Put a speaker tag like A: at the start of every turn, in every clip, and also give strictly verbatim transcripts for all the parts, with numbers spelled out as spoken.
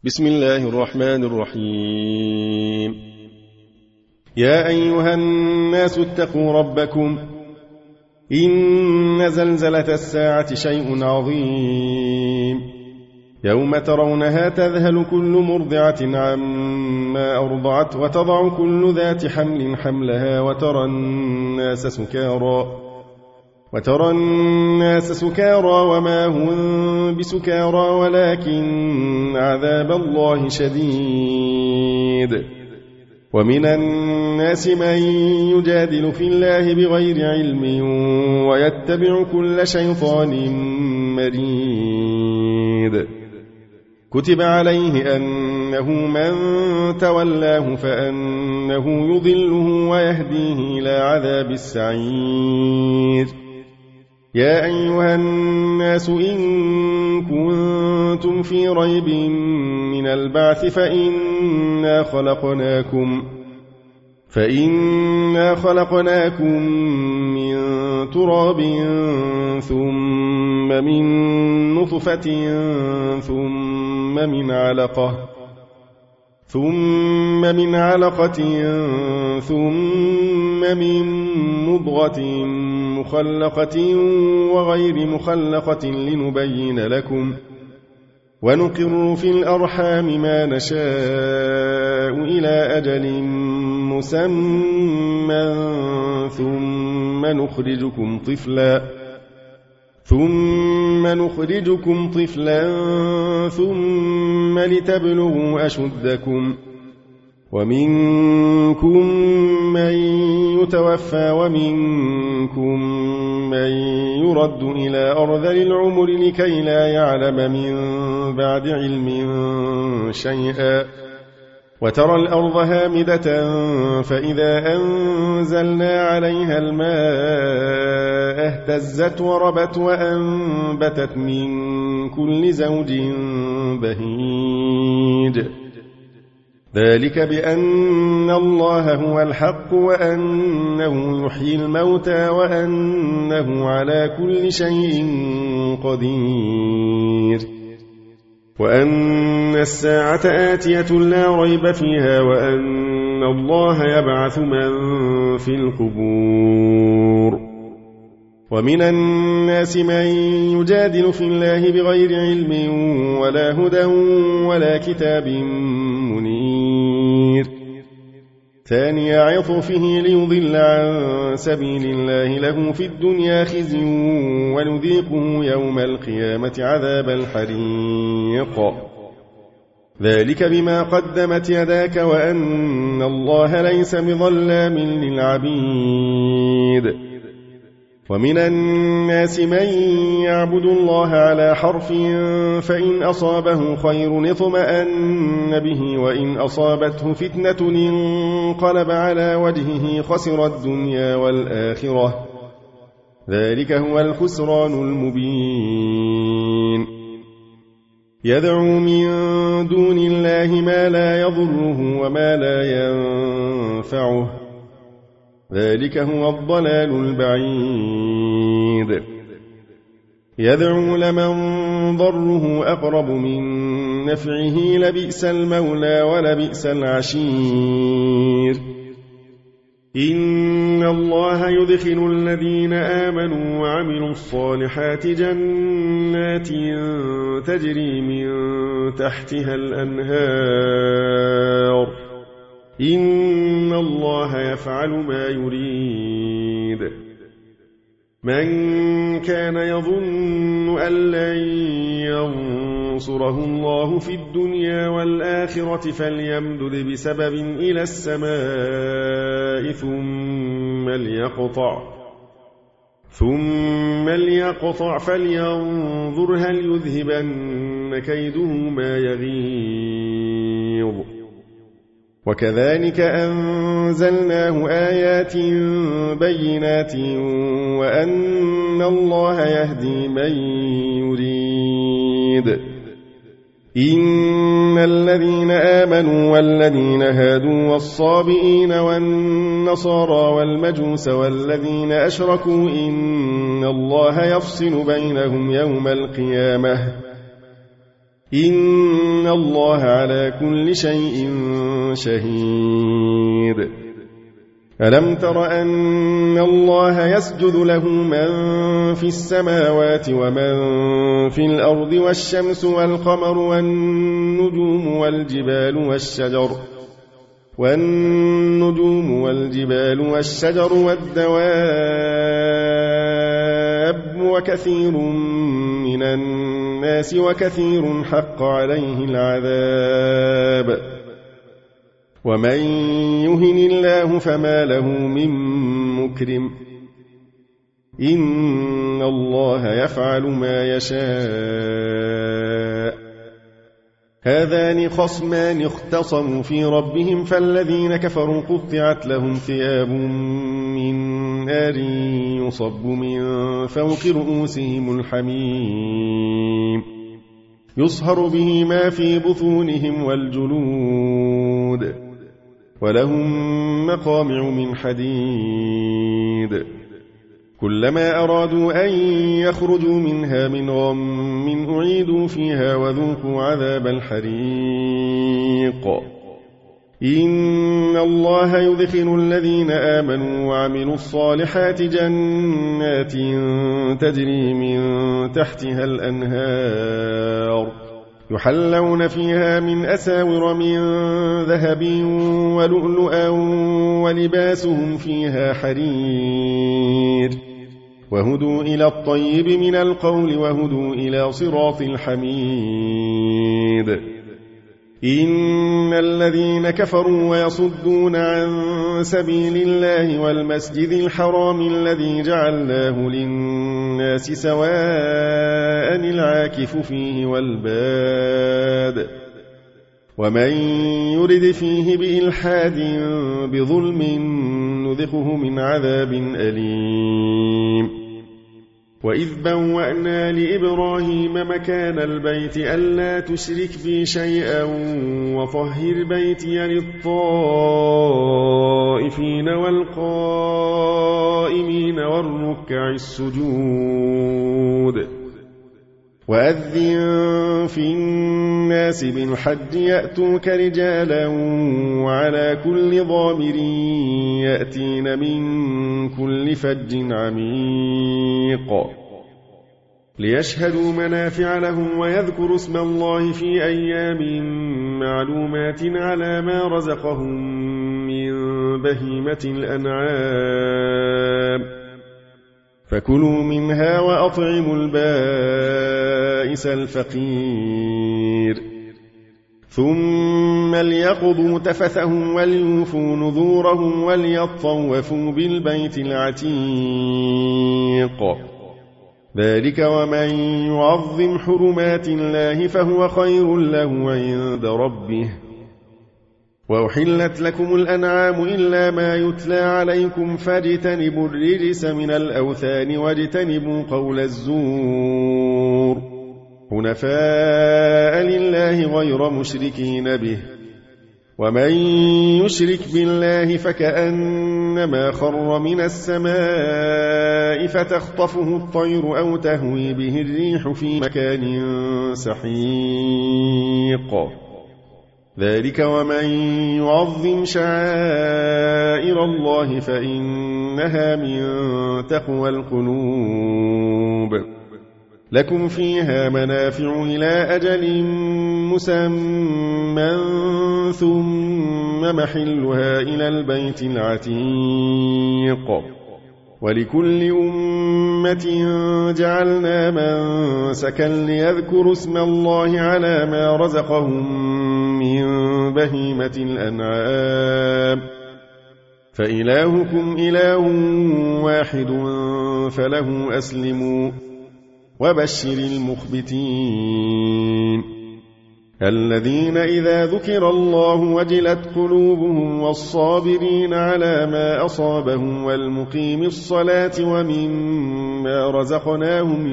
A: بسم الله الرحمن الرحيم. يا أيها الناس اتقوا ربكم إن زلزلة الساعة شيء عظيم يوم ترونها تذهل كل مرضعة عما أرضعت وتضع كل ذات حمل حملها وترى الناس سكارى وترى الناس سكارى وما هم بسكارى ولكن عذاب الله شديد. ومن الناس من يجادل في الله بغير علم ويتبع كل شيطان مريد. كتب عليه أنه من تولاه فأنه يضله ويهديه إلى عذاب السعير. يا أيها الناس إن كنتم في ريب من البعث فإنا خلقناكم فإنا خلقناكم من تراب ثم من نطفة ثم من علقة ثم من علقة ثم من مضغة مخلقة وغير مخلقة لنبين لكم ونقر في الأرحام ما نشاء إلى أجل مسمى ثم نخرجكم طفلا ثم نخرجكم طفلا ثم لتبلغوا أشدكم ومنكم من يتوفى ومنكم من يرد إلى أرذل العمر لكي لا يعلم من بعد علم شيئا. وترى الأرض هامدة فإذا أنزلنا عليها الماء اهتزت وربت وأنبتت من كل زوج بهيج. ذلك بأن الله هو الحق وأنه يحيي الموتى وأنه على كل شيء قدير وأن الساعة آتية لا ريب فيها وأن الله يبعث من في القبور. ومن الناس من يجادل في الله بغير علم ولا هدى ولا كتاب منير. ثاني عطفه ليضل عن سبيل الله له في الدنيا خزي ونذيقه يوم القيامة عذاب الحريق. ذلك بما قدمت يداك وأن الله ليس بظلام للعبيد. ومن الناس من يعبد الله على حرف فإن أصابه خير اطمأن به وإن أصابته فتنة انقلب على وجهه خسر الدنيا والآخرة. ذلك هو الخسران المبين. يدعو من دون الله ما لا يضره وما لا ينفعه. ذلك هو الضلال البعيد. يدعو لمن ضره أقرب من نفعه لبئس المولى ولبئس العشير. إن الله يدخل الذين آمنوا وعملوا الصالحات جنات تجري من تحتها الأنهار. إن الله يفعل ما يريد. من كان يظن أن لن ينصره الله في الدنيا والآخرة فليمدد بسبب إلى السماء ثم ليقطع ثم ليقطع فلينظر هل يذهبن كيده ما يغيظ. وكذلك أنزلناه آيات بينات وأن الله يهدي من يريد. إن الذين آمنوا والذين هادوا والصابئين والنصارى والمجوس والذين أشركوا إن الله يفصل بينهم يوم القيامة إن الله على كل شيء شهيد ألم تر أن الله يسجد له من في السماوات ومن في الأرض والشمس والقمر والنجوم والجبال والشجر والنجوم والجبال والشجر والدواب وكثير من الناس وكثير حق عليه العذاب ومن يهن الله فما له من مكرم إن الله يفعل ما يشاء هذان خصمان اختصموا في ربهم فالذين كفروا قطعت لهم ثياب من نار يصب من فوق رؤوسهم الحميم يصهر به ما في بطونهم والجلود ولهم مقامع من حديد كلما أرادوا أن يخرجوا منها من غم أعيدوا فيها وذوقوا عذاب الحريق إن الله يدخل الذين آمنوا وعملوا الصالحات جنات تجري من تحتها الأنهار يحلون فيها من أساور من ذهب ولؤلؤا ولباسهم فيها حرير وهدوا إلى الطيب من القول وهدوا إلى صراط الحميد إن الذين كفروا ويصدون عن سبيل الله والمسجد الحرام الذي جعلناه للناس سواء العاكف فيه والباد ومن يرد فيه بإلحاد بظلم نذقه من عذاب أليم وإذ بوأنا لإبراهيم مكان البيت ألا تشرك بي شيئا وطهر بيتي للطائفين والقائمين والركع السجود وأذن في الناس بالحج يأتوك رجالا وعلى كل ضامر يأتين من كل فج عميق ليشهدوا منافع لهم ويذكروا اسم الله في أيام معلومات على ما رزقهم من بهيمة الأنعام فكلوا منها وأطعموا البائس الفقير ثم ليقضوا تفثهم وليوفوا نذورهم وليطوفوا بالبيت العتيق ذلك ومن يعظم حرمات الله فهو خير له عند ربه وأحلت لكم الأنعام إلا ما يتلى عليكم فاجتنبوا الرجس من الأوثان واجتنبوا قول الزور حنفاء لله غير مشركين به ومن يشرك بالله فكأنما خر من السماء فتخطفه الطير أو تهوي به الريح في مكان سحيق ذلك ومن يعظم شعائر الله فإنها من تقوى القلوب لكم فيها منافع إلى أجل مسمى ثم محلها إلى البيت العتيق ولكل أمة جعلنا منسكا ليذكروا اسم الله على ما رزقهم من بهيمة الأنعام فإلهكم إله واحد فله أسلموا وبشر المخبتين الذين إذا ذكر الله وجلت قلوبهم والصابرين على ما أصابهم والمقيم الصلاة ومما رزقناهم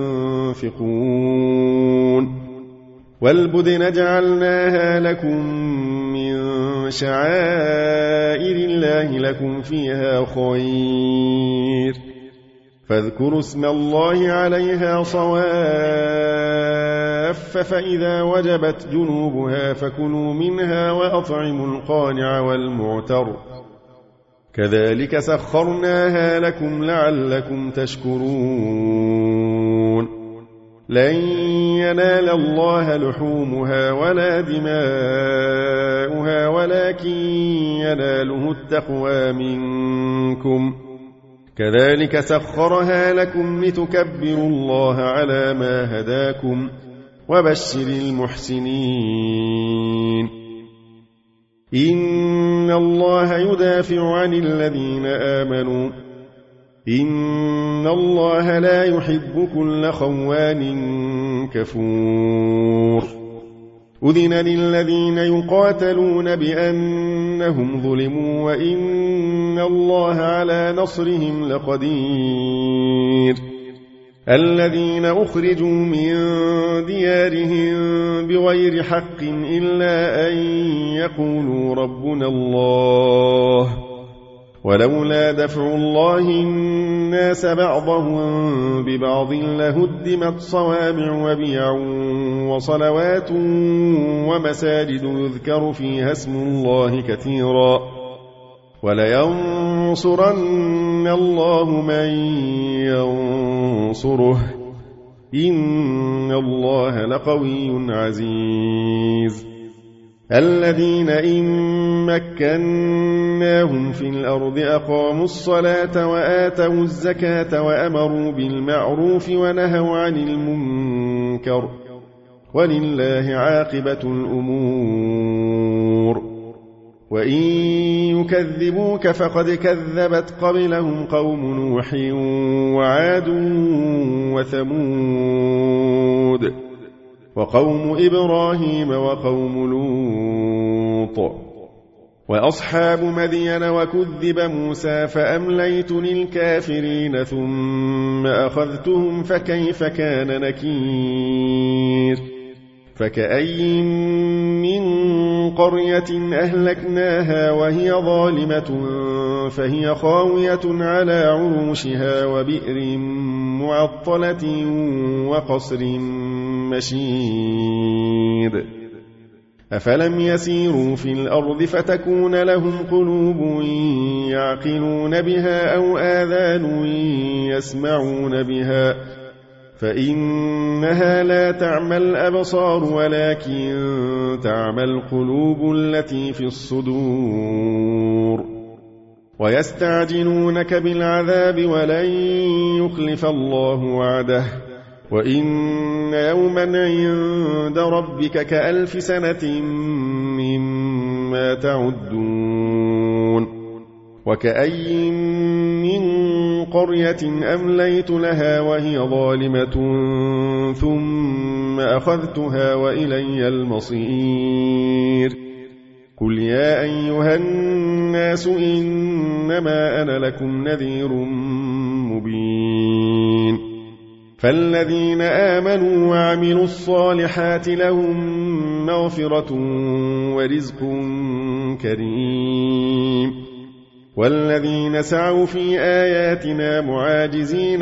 A: ينفقون والبدن جعلناها لكم من شعائر الله لكم فيها خير فاذكروا اسم الله عليها صواف الحاف فإذا وجبت جنوبها فكلوا منها وأطعموا القانع والمعتر كذلك سخرناها لكم لعلكم تشكرون لن ينال الله لحومها ولا دماؤها ولكن يناله التقوى منكم كذلك سخرها لكم لتكبروا الله على ما هداكم وبشر المحسنين إن الله يدافع عن الذين آمنوا إن الله لا يحب كل خوان كفور أذن للذين يقاتلون بأنهم ظلموا وإن الله على نصرهم لقدير الذين أخرجوا من ديارهم بغير حق إلا أن يقولوا ربنا الله ولولا دفع الله الناس بعضهم ببعض لهدمت صوامع وبيع وصلوات ومساجد يذكر فيها اسم الله كثيرا ولينصرن الله من ينصره إن الله لقوي عزيز الذين إن مكناهم في الأرض أقاموا الصلاة وآتوا الزكاة وأمروا بالمعروف ونهوا عن المنكر ولله عاقبة الأمور وإن يكذبوك فقد كذبت قبلهم قوم نوح وعاد وثمود وقوم إبراهيم وقوم لوط وأصحاب مدين وكذب موسى فأمليت للكافرين ثم أخذتهم فكيف كان نكير فكأي من قرية أهلكناها وهي ظالمة فهي خاوية على عروشها وبئر معطلة وقصر مشيد أفلم يسيروا في الأرض فتكون لهم قلوب يعقلون بها أو آذان يسمعون بها فإنها لا تعمى الأبصار ولكن تعمى القلوب التي في الصدور ويستعجلونك بالعذاب ولن يخلف الله وعده وإن يوما عند ربك كألف سنة مما تعدون وكأي من قرية أمليت لها وهي ظالمة ثم أخذتها وإلي المصير قل يا أيها الناس إنما أنا لكم نذير مبين فالذين آمنوا وعملوا الصالحات لهم مغفرة ورزق كريم والذين سعوا في آياتنا معاجزين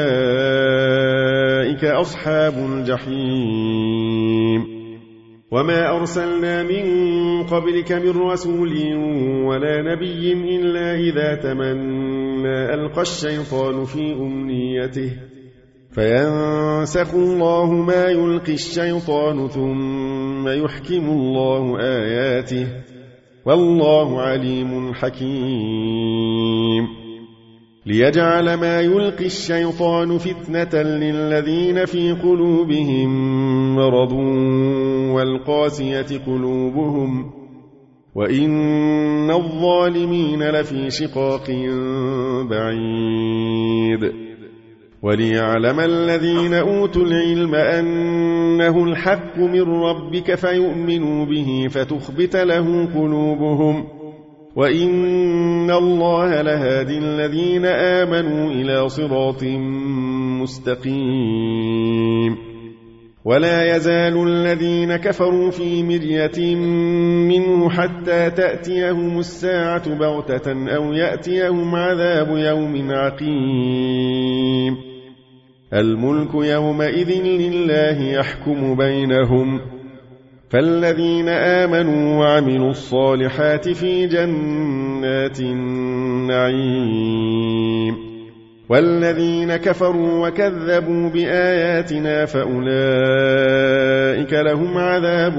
A: أولئك أصحاب الجحيم وما أرسلنا من قبلك من رسول ولا نبي إلا إذا تمنى ألقى الشيطان في أمنيته فينسخ الله ما يلقي الشيطان ثم يحكم الله آياته والله عليم حكيم ليجعل ما يلقي الشيطان فتنة للذين في قلوبهم مرض والقاسية قلوبهم وإن الظالمين لفي شقاق بعيد وليعلم الذين أوتوا العلم أنه الحق من ربك فيؤمنوا به فتخبت له قلوبهم وإن الله لهادي الذين آمنوا إلى صراط مستقيم ولا يزال الذين كفروا في مرية منه حتى تأتيهم الساعة بغتة أو يأتيهم عذاب يوم عقيم الملك يومئذ لله يحكم بينهم فالذين آمنوا وعملوا الصالحات في جنات النعيم والذين كفروا وكذبوا بآياتنا فأولئك لهم عذاب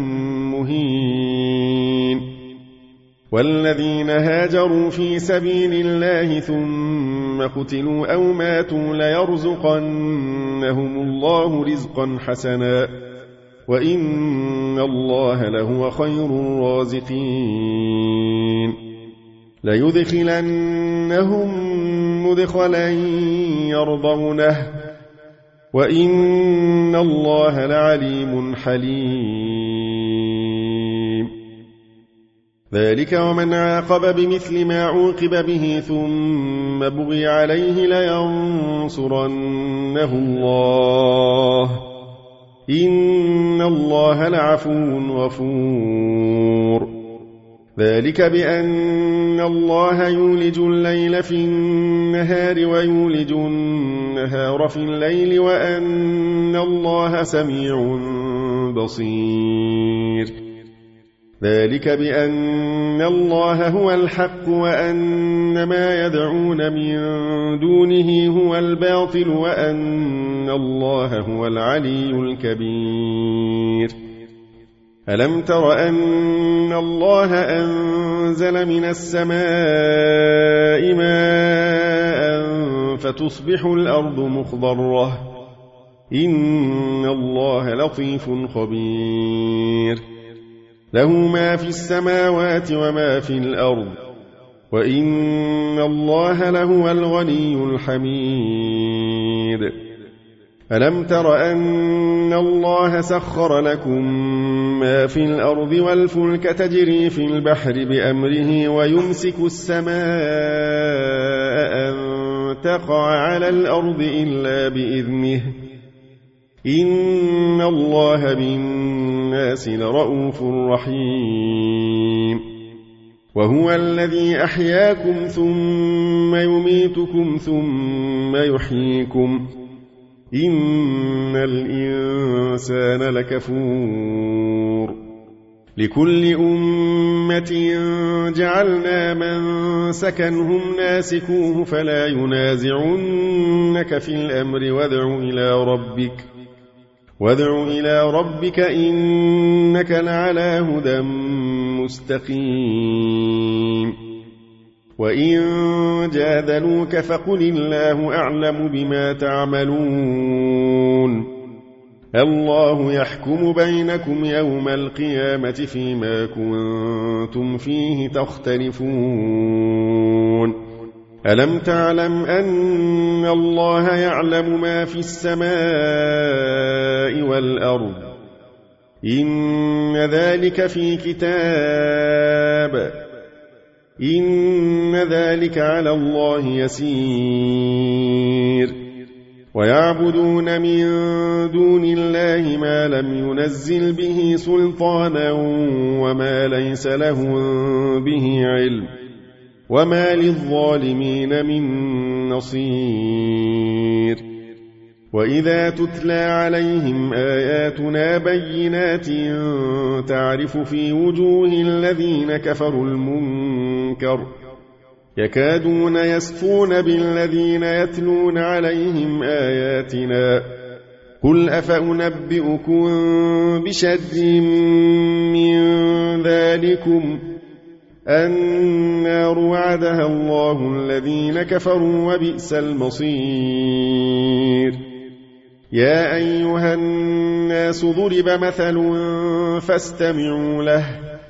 A: مهين والذين هاجروا في سبيل الله ثم قتلوا أو ماتوا ليرزقنهم الله رزقا حسنا وإن الله لهو خير الرازقين ليدخلنهم مدخلا يرضونه وإن الله لعليم حليم ذلك ومن عاقب بمثل ما عوقب به ثم بغي عليه لينصرنه الله إن الله لعفو غفور ذلك بأن الله يولج الليل في النهار ويولج النهار في الليل وأن الله سميع بصير ذلك بأن الله هو الحق وأن ما يدعون من دونه هو الباطل وأن الله هو العلي الكبير ألم تر أن الله أنزل من السماء ماء فتصبح الأرض مخضرة إن الله لطيف خبير له ما في السماوات وما في الأرض وإن الله لهو الغني الحميد ألم تر أن الله سخر لكم ما في الأرض والفلك تجري في البحر بأمره ويمسك السماء أن تقع على الأرض إلا بإذنه إن الله بالناس لرؤوف رحيم وهو الذي أحياكم ثم يميتكم ثم يحييكم إن الإنسان لكفور لكل أمة جعلنا من سكنهم ناسكوه فلا ينازعنك في الأمر وادع إلى ربك وادع إلى ربك إنك لعلى هدى مستقيم وإن جادلوك فقل الله أعلم بما تعملون الله يحكم بينكم يوم القيامة فيما كنتم فيه تختلفون ألم تعلم أن الله يعلم ما في السماء والأرض إن ذلك في كتاب إن ذلك على الله يسير ويعبدون من دون الله ما لم ينزل به سلطانا وما ليس لهم به علم وما للظالمين من نصير وإذا تتلى عليهم آياتنا بينات تعرف في وجوه الذين كفروا المنكر يكادون يسطون بالذين يتلون عليهم آياتنا قل أفأنبئكم بشر من ذلكم النار وعدها الله الذين كفروا وبئس المصير يا أيها الناس ضرب مثل فاستمعوا له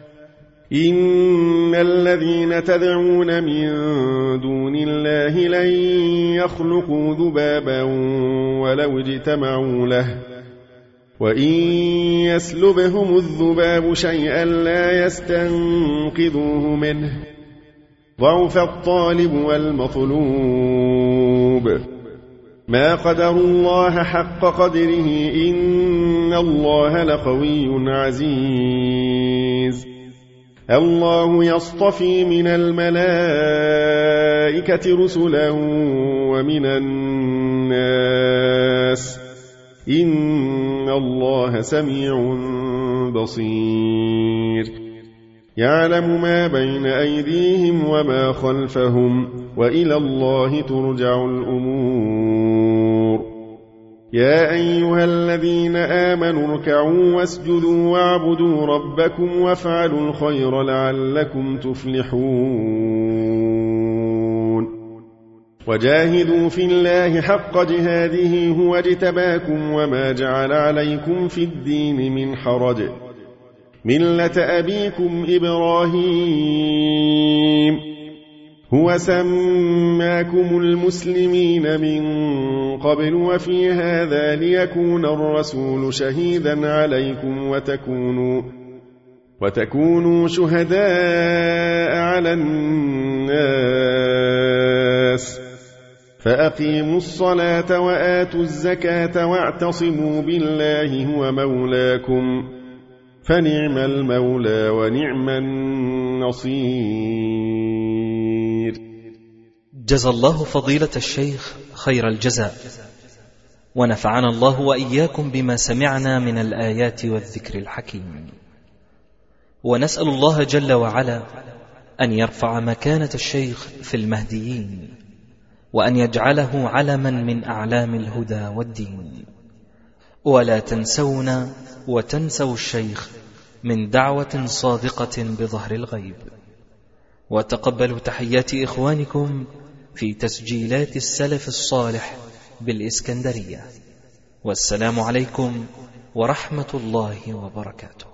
A: إن الذين تدعون من دون الله لن يخلقوا ذبابا ولو اجتمعوا له وإن يسلبهم الذباب شيئا لا يستنقذوه منه ضعف الطالب والمطلوب ما قدروا الله حق قدره إن الله لقوي عزيز الله يصطفي من الملائكة رسلا ومن الناس الناس إن الله سميع بصير يعلم ما بين أيديهم وما خلفهم وإلى الله ترجع الأمور يا أيها الذين آمنوا اركعوا واسجدوا واعبدوا ربكم وافعلوا الخير لعلكم تفلحون وجاهدوا في الله حق جهاده هو اجتباكم وما جعل عليكم في الدين من حرج ملة أبيكم إبراهيم هو سماكم المسلمين من قبل وفي هذا ليكون الرسول شهيدا عليكم وتكونوا, وتكونوا شهداء على الناس فأقيموا الصلاة وآتوا الزكاة واعتصموا بالله هو مولاكم فنعم المولى ونعم النصير.
B: جزى الله فضيلة الشيخ خير الجزاء، ونفعنا الله وإياكم بما سمعنا من الآيات والذكر الحكيم، ونسأل الله جل وعلا أن يرفع مكانة الشيخ في المهديين، وأن يجعله علما من أعلام الهدى والدين. ولا تنسونا وتنسوا الشيخ من دعوة صادقة بظهر الغيب. وتقبلوا تحيات إخوانكم في تسجيلات السلف الصالح بالإسكندرية. والسلام عليكم ورحمة الله وبركاته.